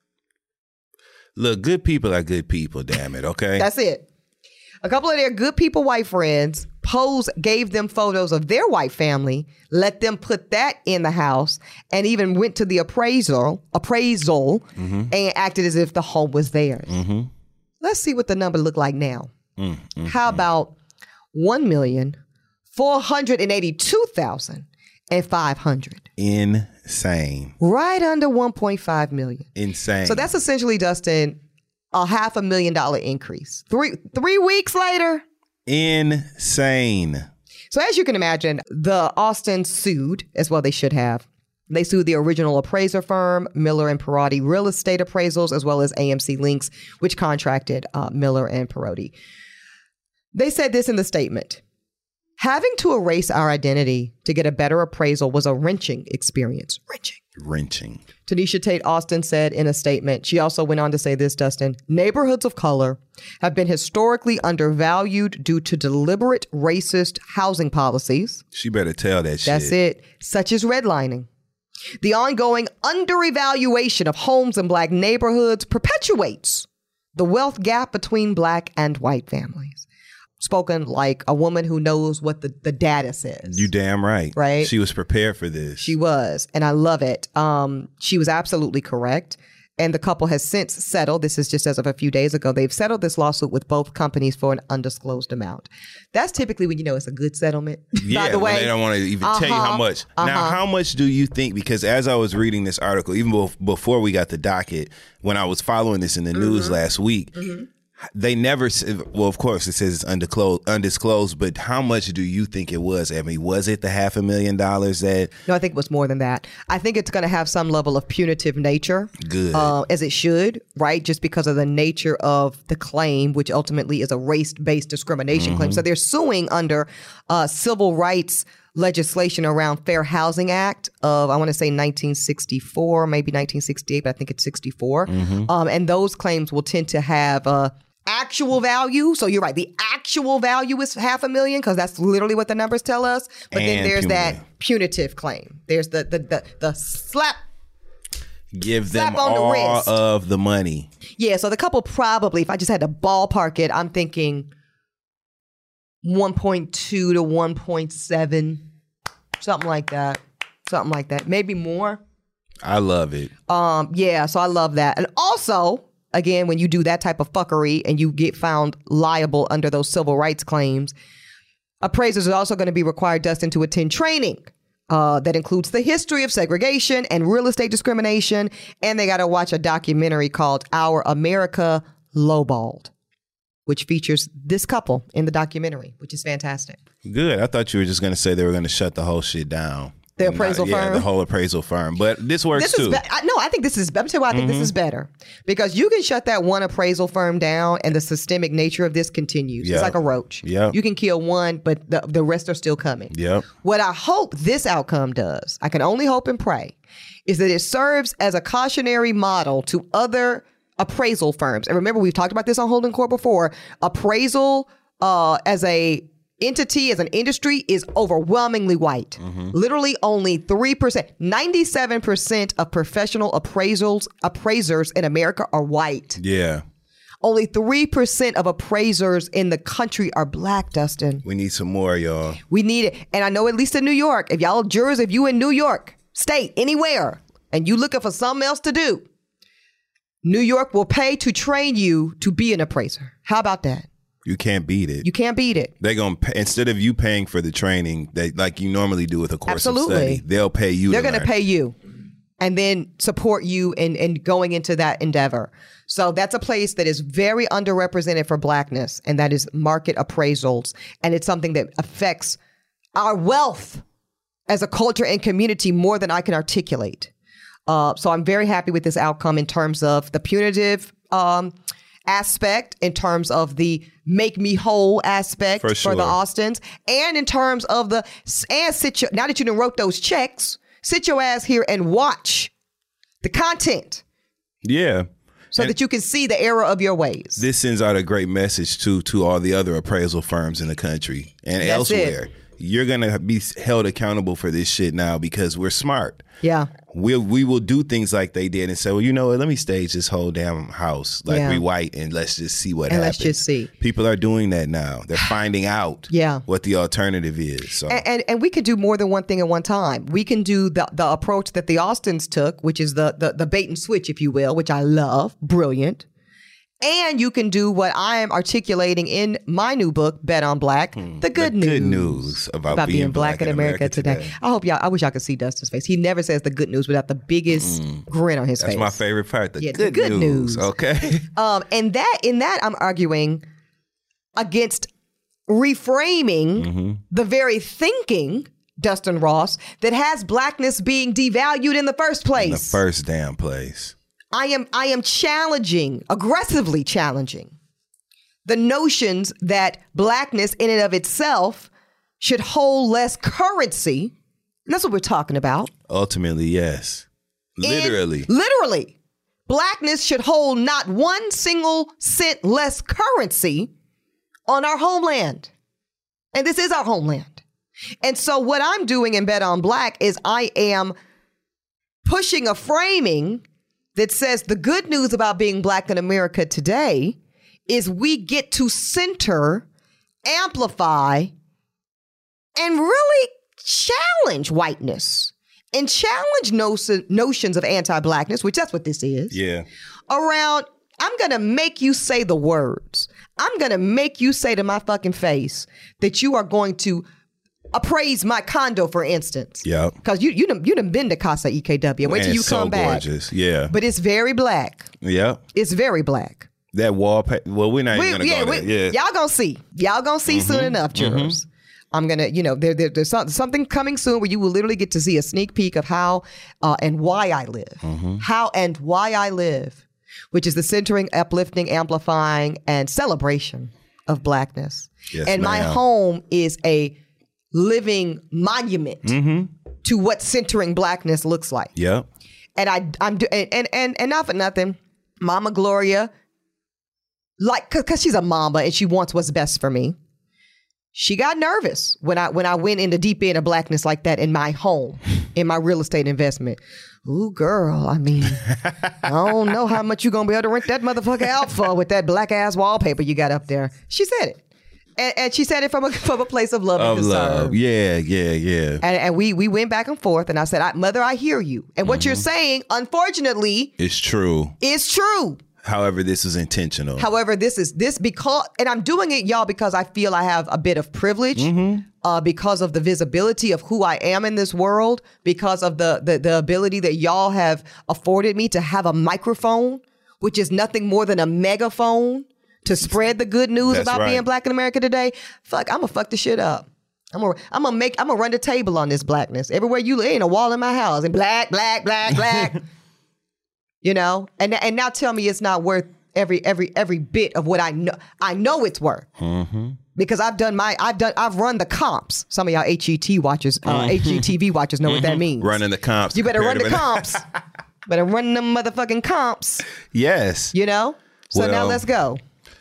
Look, good people are good people, damn it, okay? That's it. A couple of their good people white friends posed, gave them photos of their white family, let them put that in the house, and even went to the appraisal, appraisal, mm-hmm. and acted as if the home was theirs. Mm-hmm. Let's see what the number look like now. Mm-hmm. How about one million four hundred eighty-two thousand five hundred? Insane. Right under one point five million. Insane. So that's essentially, Dustin, a half a million dollar increase. Three three weeks later. Insane. So as you can imagine, the Austins sued, as well they should have. They sued the original appraiser firm, Miller and Perotti Real Estate Appraisals, as well as A M C Links, which contracted uh, Miller and Perotti. They said this in the statement. Having to erase our identity to get a better appraisal was a wrenching experience. Wrenching. Wrenching. Tanisha Tate Austin said in a statement. She also went on to say this, Dustin. Neighborhoods of color have been historically undervalued due to deliberate racist housing policies. She better tell that shit. That's it. Such as redlining. The ongoing underevaluation of homes in black neighborhoods perpetuates the wealth gap between black and white families. Spoken like a woman who knows what the, the data says. You damn right. Right? She was prepared for this. She was. And I love it. Um, she was absolutely correct. And the couple has since settled. This is just as of a few days ago. They've settled this lawsuit with both companies for an undisclosed amount. That's typically when you know it's a good settlement. Yeah, by the way. They don't want to even uh-huh, tell you how much. Uh-huh. Now, how much do you think? Because as I was reading this article, even before we got the docket, when I was following this in the mm-hmm. news last week, mm-hmm. they never, well, of course, it says it's undisclosed, undisclosed, but how much do you think it was? I mean, was it the half a million dollars that? No, I think it was more than that. I think it's going to have some level of punitive nature. Good. Uh, as it should, right? Just because of the nature of the claim, which ultimately is a race-based discrimination mm-hmm. claim. So they're suing under uh, civil rights legislation around Fair Housing Act of, I want to say nineteen sixty-four, maybe nineteen sixty-eight, but I think it's sixty-four. Mm-hmm. Um, and those claims will tend to have uh, actual value. So you're right. The actual value is half a million because that's literally what the numbers tell us. But and then there's punitive. that punitive claim. There's the the the, the slap. Give them on all the wrist. Of the money. Yeah. So the couple probably, if I just had to ballpark it, I'm thinking one point two to one point seven, something like that. Something like that. Maybe more. I love it. Um, yeah, so I love that. And also, again, when you do that type of fuckery and you get found liable under those civil rights claims, appraisers are also going to be required, Dustin, to attend training uh, that includes the history of segregation and real estate discrimination. And they got to watch a documentary called Our America Lowballed, which features this couple in the documentary, which is fantastic. Good. I thought you were just going to say they were going to shut the whole shit down. The appraisal Not, firm? Yeah, the whole appraisal firm. But this works this too. Is be- I, no, I think this is, I'm tell you why I think mm-hmm. this is better. Because you can shut that one appraisal firm down and the systemic nature of this continues. Yep. It's like a roach. Yep. You can kill one, but the, the rest are still coming. Yep. What I hope this outcome does, I can only hope and pray, is that it serves as a cautionary model to other appraisal firms. And remember, we've talked about this on Holding Court before. Appraisal uh, as a entity, as an industry, is overwhelmingly white. Mm-hmm. Literally only three percent. ninety-seven percent of professional appraisals, appraisers in America are white. Yeah. Only three percent of appraisers in the country are black, Dustin. We need some more, y'all. We need it. And I know at least in New York, if y'all jurors, if you in New York State, anywhere, and you looking for something else to do, New York will pay to train you to be an appraiser. How about that? You can't beat it. You can't beat it. They're going to, instead of you paying for the training, they, like you normally do with a course Absolutely. of study, they'll pay you. They're to going to pay you and then support you in, in going into that endeavor. So that's a place that is very underrepresented for blackness, and that is market appraisals. And it's something that affects our wealth as a culture and community more than I can articulate. Uh, so I'm very happy with this outcome in terms of the punitive um, aspect, in terms of the make me whole aspect for, sure. for the Austins, and in terms of the, and sit your, now that you done wrote those checks, sit your ass here and watch the content. Yeah. So and that you can see the error of your ways. This sends out a great message to, to all the other appraisal firms in the country and That's elsewhere. It. you're going to be held accountable for this shit now because we're smart. Yeah. We we will do things like they did and say, well, you know what? Let me stage this whole damn house like Yeah. we white and let's just see what And happens. let's just see. People are doing that now. They're finding out Yeah. what the alternative is. So And, and and we could do more than one thing at one time. We can do the the approach that the Austins took, which is the the, the bait and switch, if you will, which I love. Brilliant. And you can do what I am articulating in my new book, Bet on Black, Hmm. the good The news. good news about being black in in America, America today. today. I hope y'all, I wish y'all could see Dustin's face. He never says the good news without the biggest grin on his that's face. my favorite part. The Yeah, good, the good news. news. Okay. Um, and that in that I'm arguing against reframing Mm-hmm. the very thinking, Dustin Ross, that has blackness being devalued in the first place. In the first damn place. I am I am challenging, aggressively challenging the notions that blackness in and of itself should hold less currency. And that's what we're talking about. Ultimately, yes. In- Literally. literally. Blackness should hold not one single cent less currency on our homeland. And this is our homeland. And so what I'm doing in Bet on Black is I am pushing a framing that says the good news about being black in America today is we get to center, amplify, and really challenge whiteness and challenge no- notions of anti-blackness, which that's what this is. Yeah. Around, I'm going to make you say the words. I'm going to make you say to my fucking face that you are going to appraise my condo, for instance. Yep. Because you, you, done, you done been to Casa E K W. Wait till And you it's so come back. gorgeous. Yeah. But it's very black. Yep. It's very black. That wallpaper. Well, we're not We- even going to yeah, go we- there. Yeah. Y'all gonna see. Y'all gonna see soon enough, jurors. I'm gonna, you know, there, there, there's some, something coming soon where you will literally get to see a sneak peek of how uh, and why I live. How and why I live, which is the centering, uplifting, amplifying, and celebration of blackness. Yes, and my ma'am. home is a living monument to what centering blackness looks like. Yep. And I, I'm do, and, and and and not for nothing, Mama Gloria, like, cause, cause she's a mama and she wants what's best for me. She got nervous when I when I went into deep end of blackness like that in my home, in my real estate investment. Ooh, girl, I mean, I don't know how much you're gonna be able to rent that motherfucker out for with that black ass wallpaper you got up there. She said it. And, and she said it from a from a place of love and Of concern. love. Yeah, yeah, yeah. And, and we we went back and forth, and I said, I, "Mother, I hear you." And what you're saying, unfortunately, It's true. is true. However, this is intentional. However, this is this because, and I'm doing it, y'all, because I feel I have a bit of privilege, uh, because of the visibility of who I am in this world, because of the, the the ability that y'all have afforded me to have a microphone, which is nothing more than a megaphone to spread the good news That's about right. being black in America today. Fuck, I'm gonna fuck this shit up. I'm gonna, I'm gonna make, I'm gonna run the table on this blackness. Everywhere you live, ain't a wall in my house, and black, black, black, black. You know, and and now tell me it's not worth every every every bit of what I know. I know it's worth because I've done my, I've done, I've run the comps. Some of y'all H G T watchers, uh, H G T V watchers know what that means. Running the comps. You better run the comparative- comps. Better run them motherfucking comps. Yes. You know. So now Well, let's go.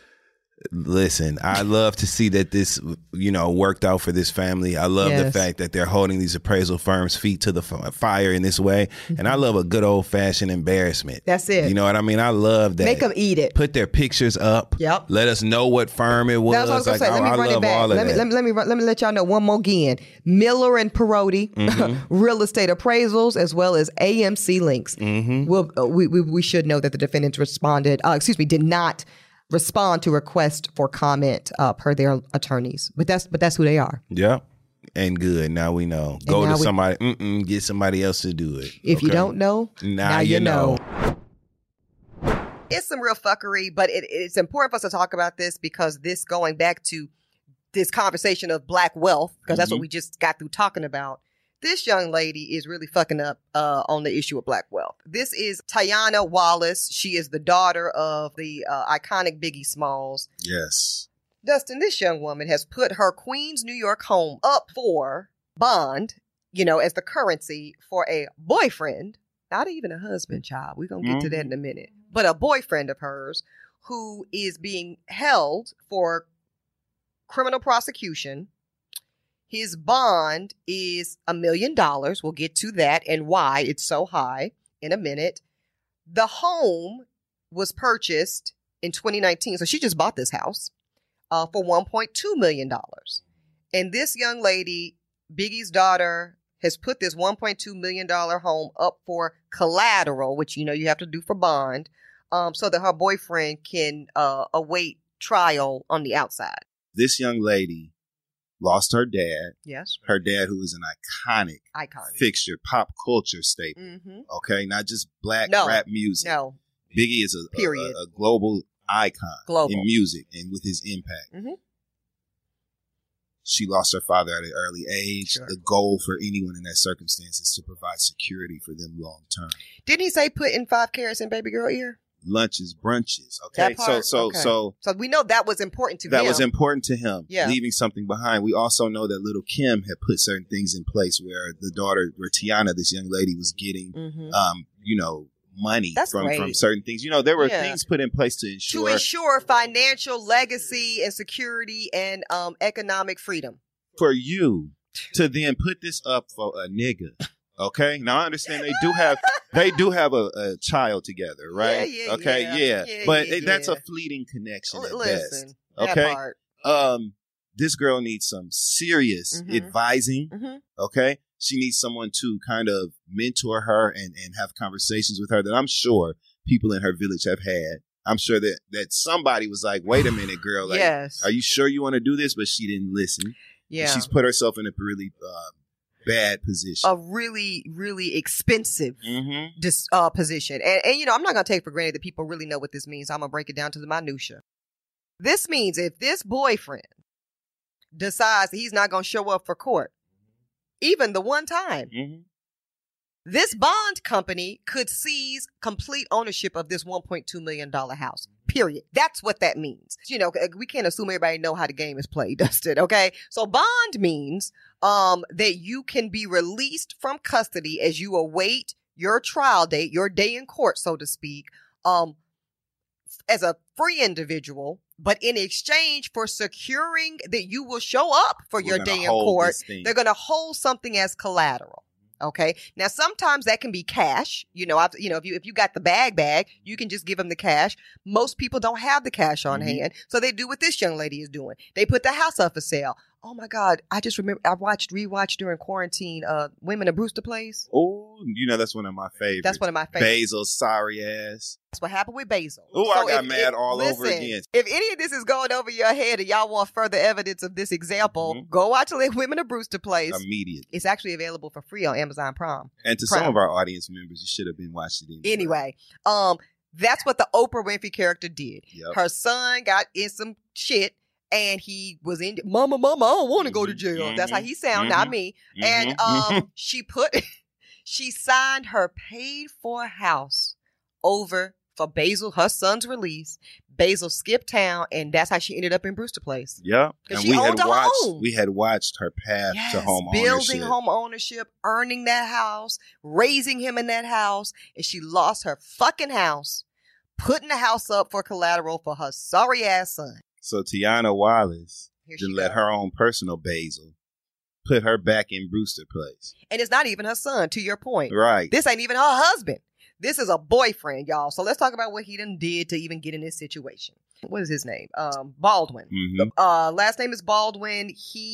Listen, I love to see that this, you know, worked out for this family. I love the Yes. fact that they're holding these appraisal firms' feet to the f- fire in this way. And I love a good old fashioned embarrassment. That's it. You know what I mean? I love that. Make them eat it. Put their pictures up. Yep. Let us know what firm it was. That's what I was gonna Like, say. Let I, me I run love it back. all of Let me, that. let me let me let me let y'all know one more again. Miller and Perotti, real estate appraisals, as well as A M C links. We'll, uh, we, we we should know that the defendants responded. Uh, excuse me, did not respond to request for comment uh, per their attorneys. But that's but that's who they are. Yep. And good. Now we know. Go now to we- somebody. Mm-mm, get somebody else to do it. If you Okay? don't know, Now now, you you know. know. It's some real fuckery, but it, it's important for us to talk about this because this going back to this conversation of black wealth, because that's what we just got through talking about. This young lady is really fucking up uh, on the issue of black wealth. This is Tiana Wallace. She is the daughter of the uh, iconic Biggie Smalls. Yes. Dustin, this young woman has put her Queens, New York home up for bond, you know, as the currency for a boyfriend, not even a husband, child. We're going to get to that in a minute. But a boyfriend of hers who is being held for criminal prosecution. His bond is a million dollars. We'll get to that and why it's so high in a minute. The home was purchased in twenty nineteen. So she just bought this house uh, for one point two million dollars. And this young lady, Biggie's daughter, has put this one point two million dollars home up for collateral, which, you know, you have to do for bond, um, so that her boyfriend can uh, await trial on the outside. This young lady lost her dad. Yes. Her dad, who is an iconic, iconic. fixture, pop culture staple. Mm-hmm. Okay, not just black no. rap music. No. Biggie is a, Period. a, a global icon global. in music and with his impact. Mm-hmm. She lost her father at an early age. Sure. The goal for anyone in that circumstance is to provide security for them long term. Didn't he say putting five carats in baby girl ear? Lunches, brunches. Okay, so so okay. so so we know that was important to that him. was important to him. Yeah. Leaving something behind. We also know that Little Kim had put certain things in place where the daughter, where Tiana, this young lady, was getting, mm-hmm. um, you know, money That's from great. from certain things. You know, there were Yeah. things put in place to ensure to ensure financial legacy and security and um, economic freedom. For you to then put this up for a nigga. Okay, now I understand they do have they do have a, a child together, right? Yeah, yeah, okay, yeah. yeah, Yeah, but yeah, it, that's yeah. a fleeting connection L- at listen, best. that Okay, part. um, this girl needs some serious Mhm. advising. Mm-hmm. Okay, she needs someone to kind of mentor her and and have conversations with her that I'm sure people in her village have had. I'm sure that that somebody was like, "Wait a minute, girl, like, yes. are you sure you want to do this?" But she didn't listen. Yeah. She's put herself in a really uh, bad position. A really, really expensive Mm-hmm. dis, uh, position. And, and, you know, I'm not going to take for granted that people really know what this means. So I'm going to break it down to the minutia. This means if this boyfriend decides that he's not going to show up for court, even the one time, Mm-hmm. this bond company could seize complete ownership of this one point two million dollars house. Period. That's what that means. You know, we can't assume everybody know how the game is played, Dustin. Okay. So bond means um, that you can be released from custody as you await your trial date, your day in court, so to speak, um, as a free individual, but in exchange for securing that you will show up for We're your gonna day in hold court, this thing. they're going to hold something as collateral. Okay. Now, sometimes that can be cash. You know, I've, you know, if you if you got the bag bag, you can just give them the cash. Most people don't have the cash on Mhm. hand, so they do what this young lady is doing. They put the house up for sale. Oh my God! I just remember I watched rewatched during quarantine. Uh, Women of Brewster Place. Oh, you know that's one of my favorites. That's one of my favorites. Basil, sorry ass. That's what happened with Basil. Oh, I got if- mad if- all over listen, again. If any of this is going over your head and y'all want further evidence of this example, Mhm. go watch Women of Brewster Place. Immediately. It's actually available for free on Amazon Prime. And to Prime. some of our audience members, you should have been watching it anyway. Anyway, um, that's what the Oprah Winfrey character did. Yep. Her son got in some shit, and he was in, Mama, Mama, I don't want to go to Mhm, jail. mhm, That's how he sound, not mhm, me. Mhm. And um, she put, she signed her paid for house over for Basil, her son's release. Basil skipped town, and that's how she ended up in Brewster Place. Yeah, 'Cause and she we had owned a watched. home. We had watched her path to home building ownership. home ownership, earning that house, raising him in that house, and she lost her fucking house, putting the house up for collateral for her sorry ass son. So Tiana Wallace Here she then let go. her own personal Basil put her back in Brewster Place. And it's not even her son, to your point. Right. This ain't even her husband. This is a boyfriend, y'all. So let's talk about what he done did to even get in this situation. What is his name? Um, Baldwin. Mhm. Uh, last name is Baldwin.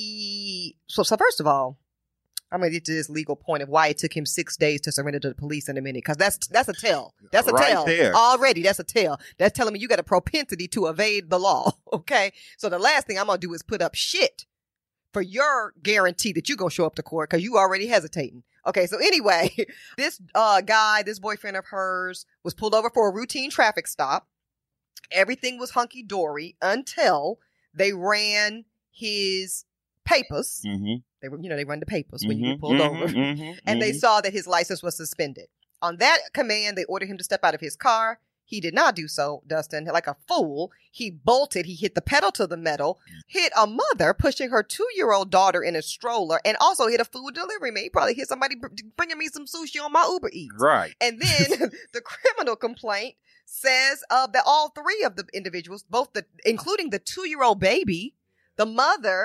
He so so first of all, I'm gonna get to this legal point of why it took him six days to surrender to the police in a minute, because that's that's a tell. That's a Right tell there. already. That's a tell. That's telling me you got a propensity to evade the law. Okay, so the last thing I'm gonna do is put up shit for your guarantee that you're gonna show up to court because you already hesitating. Okay, so anyway, this uh guy, this boyfriend of hers, was pulled over for a routine traffic stop. Everything was hunky dory until they ran his papers. Mhm. They were, you know, they run the papers when you Mhm, get pulled mhm, over. mhm, And they mhm. saw that his license was suspended. On that command, they ordered him to step out of his car. He did not do so, Dustin. Like a fool, he bolted. He hit the pedal to the metal, hit a mother pushing her two-year-old daughter in a stroller, and also hit a food delivery man. He probably hit somebody br- bringing me some sushi on my Uber Eats. Right. And then the criminal complaint says uh, that all three of the individuals, both the including the two-year-old baby, the mother,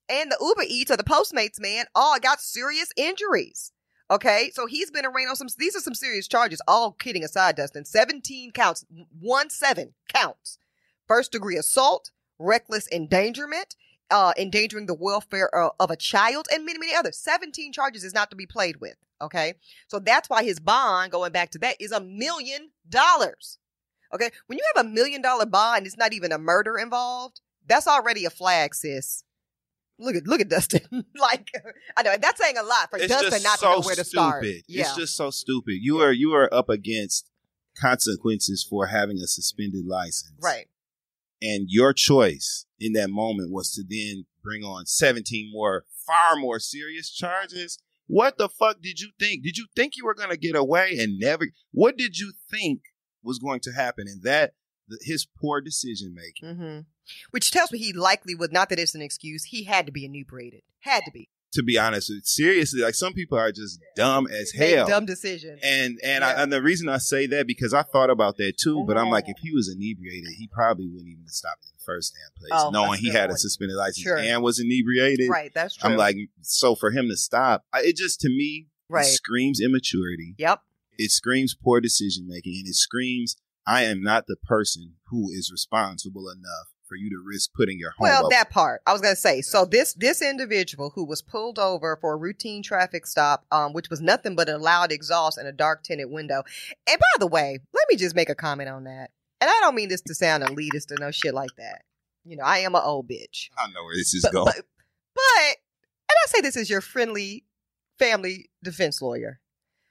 and the Uber Eats or the Postmates man all got serious injuries. Okay, so he's been arraigned on some, these are some serious charges, all kidding aside, Dustin. seventeen counts, one seven counts. First degree assault, reckless endangerment, uh, endangering the welfare of, of a child, and many, many others. seventeen charges is not to be played with. Okay, so that's why his bond, going back to that, is a million dollars. Okay, when you have a million dollar bond, it's not even a murder involved. That's already a flag, sis. Look at look at Dustin. Like, I know that's saying a lot for it's Dustin not so to know where to start. Yeah. It's just so stupid. You are you are up against consequences for having a suspended license, right? And your choice in that moment was to then bring on seventeen more, far more serious charges. What the fuck did you think? Did you think you were going to get away and never? What did you think was going to happen? And that his poor decision making. Mm-hmm. Which tells me he likely would, not that it's an excuse, he had to be inebriated. Had to be. To be honest, seriously, like some people are just dumb as hell. Dumb decision. And and, yeah. I, and the reason I say that, because I thought about that too, but I'm like, if he was inebriated, he probably wouldn't even have stopped in the first damn place, oh, knowing he had point. a suspended license sure. and was inebriated. Right, that's true. I'm like, so for him to stop, it just, to me, right. it screams immaturity. Yep. It screams poor decision making, and it screams, I am not the person who is responsible enough for you to risk putting your home Well, up. that part. I was going to say, so this this individual who was pulled over for a routine traffic stop, um, which was nothing but a loud exhaust and a dark tinted window. And by the way, let me just make a comment on that. And I don't mean this to sound elitist or no shit like that. You know, I am an old bitch. I know where this is but, going. But, but, and I say this as your friendly family defense lawyer.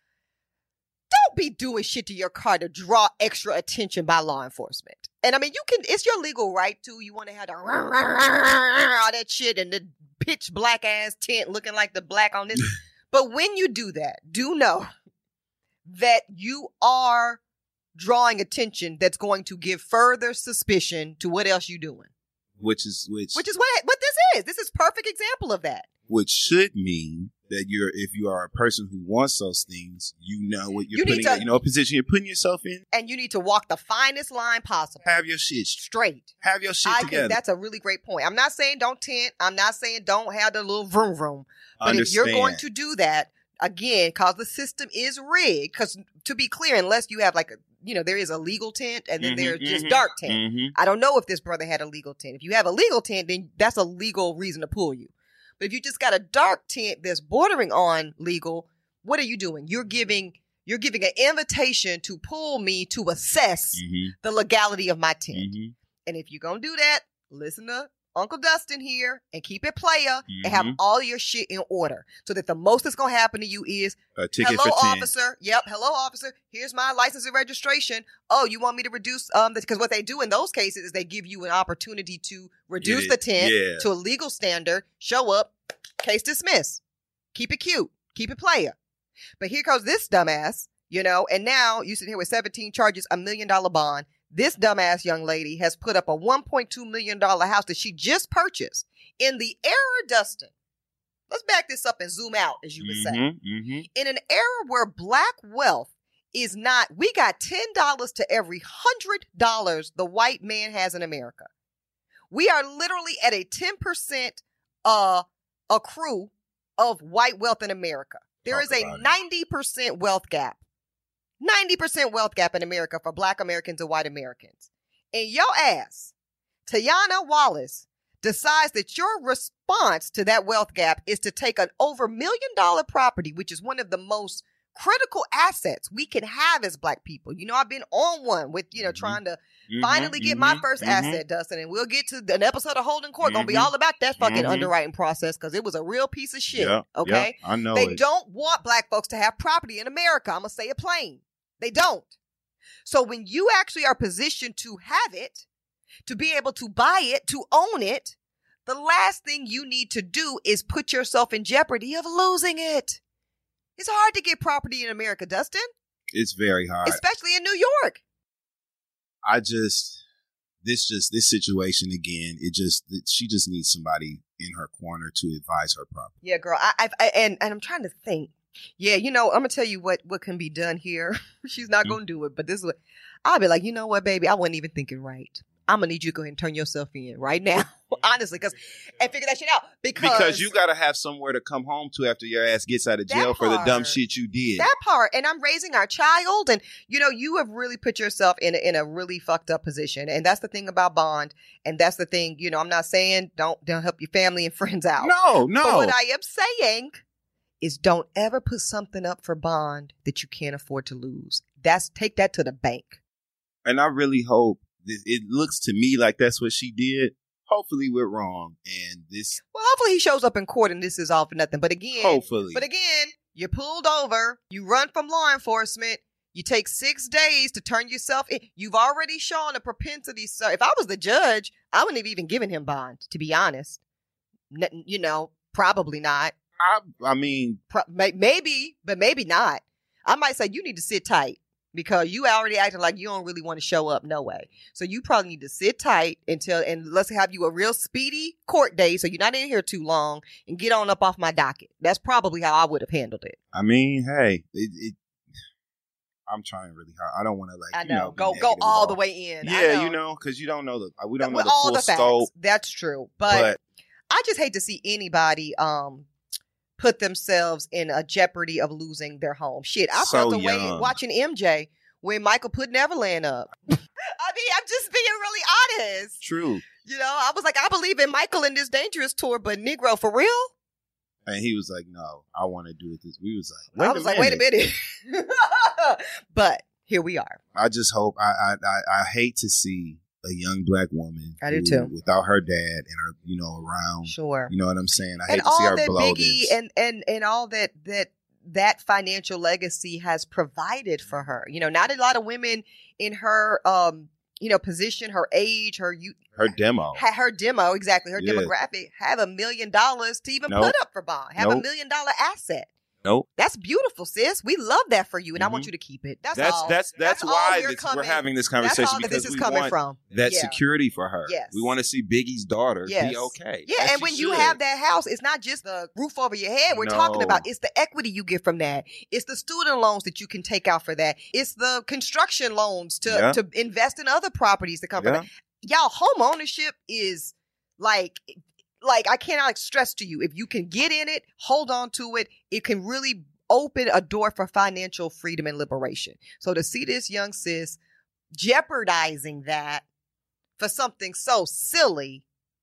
Don't be doing shit to your car to draw extra attention by law enforcement. And I mean, you can, it's your legal right to, you want to have the, all that shit and the pitch black ass tint looking like the black on this. But when you do that, do know that you are drawing attention that's going to give further suspicion to what else you're doing. Which is, which, which is what, what this is. This is perfect example of that. Which should mean that you're, if you are a person who wants those things, you know what you're you putting, to, you know, a position you're putting yourself in. And you need to walk the finest line possible. Have your shit straight. Have your shit I together. think that's a really great point. I'm not saying don't tint. I'm not saying don't have the little vroom vroom. But Understand. If you're going to do that, again, because the system is rigged, because to be clear, unless you have like a, you know, there is a legal tint and then mm-hmm, there's mm-hmm, just dark tint. Mm-hmm. I don't know if this brother had a legal tint. If you have a legal tint, then that's a legal reason to pull you. But if you just got a dark tint that's bordering on legal, what are you doing? You're giving you're giving an invitation to pull me to assess mm-hmm. the legality of my tint. Mm-hmm. And if you're going to do that, listen to Uncle Dustin here and keep it player mm-hmm. and have all your shit in order so that the most that's going to happen to you is, a ticket hello, for ten. Officer. Yep. Hello, officer. Here's my license and registration. Oh, you want me to reduce, um, because what they do in those cases is they give you an opportunity to reduce the tint yeah. to a legal standard, show up, case dismiss. Keep it cute. Keep it player. But here goes this dumbass, you know, and now you sit here with seventeen charges, a million dollar bond. This dumbass young lady has put up a one point two million dollars house that she just purchased in the era, Dustin. Let's back this up and zoom out, as you would mm-hmm, say. Mm-hmm. In an era where black wealth is not, we got ten dollars to every one hundred dollars the white man has in America. We are literally at a ten percent uh, accrue of white wealth in America. There Talk is a ninety percent wealth gap. ninety percent wealth gap in America for black Americans and white Americans. And your ass, Tiana Wallace, decides that your response to that wealth gap is to take an over million dollar property, which is one of the most critical assets we can have as black people. You know, I've been on one with, you know, mm-hmm. trying to mm-hmm, finally get mm-hmm, my first mm-hmm. asset, Dustin. And we'll get to an episode of Holding Court. Mm-hmm. Gonna be all about that fucking mm-hmm. underwriting process because it was a real piece of shit. Yeah, okay? Yeah, I know They it. don't want black folks to have property in America. I'm gonna say it plain. They don't. So when you actually are positioned to have it, to be able to buy it, to own it, the last thing you need to do is put yourself in jeopardy of losing it. It's hard to get property in America, Dustin. It's very hard. Especially in New York. I just, this just, this situation again, it just, she just needs somebody in her corner to advise her properly. Yeah, girl. I, I, I and, and I'm trying to think. Yeah, you know, I'm going to tell you what, what can be done here. She's not mm-hmm. going to do it, but this is what, I'll be like, you know what, baby, I wasn't even thinking right. I'm going to need you to go ahead and turn yourself in right now. honestly, because and figure that shit out. Because, because you got to have somewhere to come home to after your ass gets out of jail part, for the dumb shit you did. That part. And I'm raising our child. And, you know, you have really put yourself in a, in a really fucked up position. And that's the thing about bond. And that's the thing, you know, I'm not saying don't, don't help your family and friends out. No, no. But what I am saying is don't ever put something up for bond that you can't afford to lose. That's take that to the bank. And I really hope this, it looks to me like that's what she did. Hopefully we're wrong. And this. Well, hopefully he shows up in court and this is all for nothing. But again, hopefully. But again, you're pulled over. You run from law enforcement. You take six days to turn yourself in. You've already shown a propensity. So if I was the judge, I wouldn't have even given him bond, to be honest. N- you know, probably not. I, I mean, Pro- maybe, but maybe not. I might say you need to sit tight because you already acting like you don't really want to show up. No way. So you probably need to sit tight until, and let's have you a real speedy court day. So you're not in here too long and get on up off my docket. That's probably how I would have handled it. I mean, hey, it, it I'm trying really hard. I don't want to like, I know, you know go go all, all the way in. Yeah, know. you know, because you don't know the we don't know With the all full the facts. scope. That's true, but, but I just hate to see anybody um put themselves in a jeopardy of losing their home. Shit, I so felt the young. way watching M J when Michael put Neverland up. I mean, I'm just being really honest. True. You know, I was like, I believe in Michael in this Dangerous tour, but Negro, for real? And he was like, no, I want to do it this. We was like, wait I was a like, minute. wait a minute. But here we are. I just hope, I, I, I, I hate to see a young black woman. I do who, too. Without her dad and her, you know, around. Sure. You know what I'm saying? I and hate to see her that blow Biggie this. And, and, and all that, that, that financial legacy has provided for her. You know, not a lot of women in her, um, you know, position, her age, her youth. Her demo. Ha- her demo, exactly. Her yeah. demographic, have a million dollars to even nope. put up for bond. Have nope. a million dollar asset. Nope. That's beautiful, sis. We love that for you, and mm-hmm. I want you to keep it. That's, that's all. That's that's, that's why this, we're having this conversation. That's all because that this is we coming want from. That yeah. security for her. Yes. We want to see Biggie's daughter yes. be okay. Yeah, As and when should. you have that house, it's not just the roof over your head we're no. talking about. It's the equity you get from that. It's the student loans that you can take out for that. It's the construction loans to, yeah. to invest in other properties that come yeah. from that. Y'all, home ownership is like... Like, I cannot stress to you, if you can get in it, hold on to it, it can really open a door for financial freedom and liberation. So to see this young sis jeopardizing that for something so silly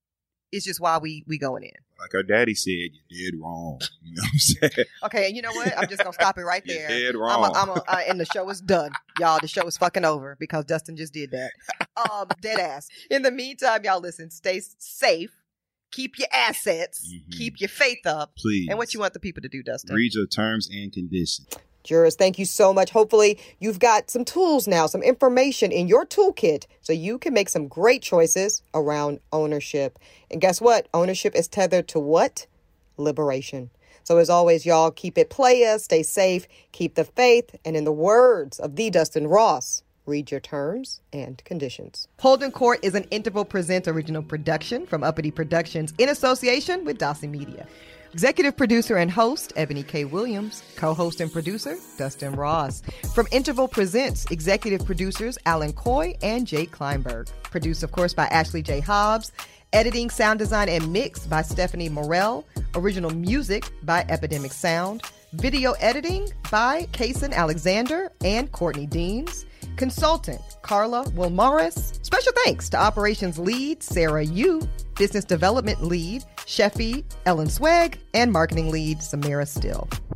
is just why we we going in. Like her daddy said, you did wrong. You know what I'm saying? Okay, and you know what? I'm just going to stop it right there. You did wrong. I'm a, I'm a, uh, and the show is done. Y'all, the show is fucking over because Dustin just did that. Um, dead ass. In the meantime, y'all listen, stay safe. Keep your assets. Mm-hmm. Keep your faith up. Please. And what you want the people to do, Dustin? Read your terms and conditions. Jurors, thank you so much. Hopefully you've got some tools now, some information in your toolkit so you can make some great choices around ownership. And guess what? Ownership is tethered to what? Liberation. So as always, y'all, keep it playa, stay safe, keep the faith, and in the words of the Dustin Ross, read your terms and conditions. Holden Court is an Interval Presents original production from Uppity Productions in association with Dawson Media. Executive producer and host, Ebony K. Williams. Co-host and producer, Dustin Ross. From Interval Presents, executive producers, Alan Coy and Jake Kleinberg. Produced, of course, by Ashley J. Hobbs. Editing, sound design, and mix by Stephanie Morell. Original music by Epidemic Sound. Video editing by Kason Alexander and Courtney Deans. Consultant, Carla Wilmaris. Special thanks to Operations Lead, Sarah Yu. Business Development Lead, Sheffy Ellen Swag. And Marketing Lead, Samira Still.